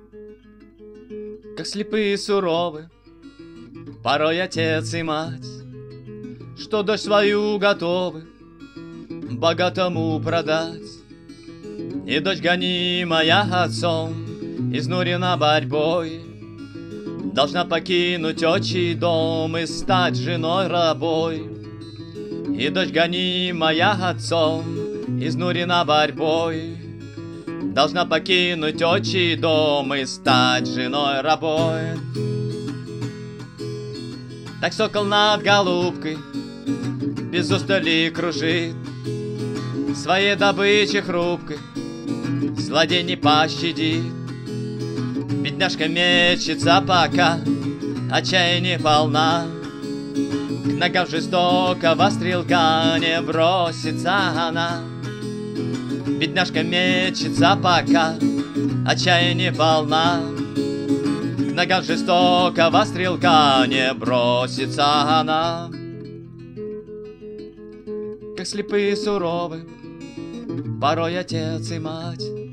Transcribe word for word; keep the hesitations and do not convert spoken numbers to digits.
Как слепые и суровы порой отец и мать, что дочь свою готовы богатому продать. И дочь, гонимая отцом, изнурена борьбой, должна покинуть отчий дом и стать женой рабой. И дочь, гонимая отцом, изнурена борьбой, должна покинуть отчий дом и стать женой рабой. Так сокол над голубкой без устали кружит, своей добычи хрупкой злодей не пощадит. Бедняжка мечется пока, отчаяние полна, к ногам жестокого стрелка не бросится она. Бедняжка мечется пока, отчаяние полна, к ногам жестокого стрелка не бросится она. Как слепые и суровы порой отец и мать,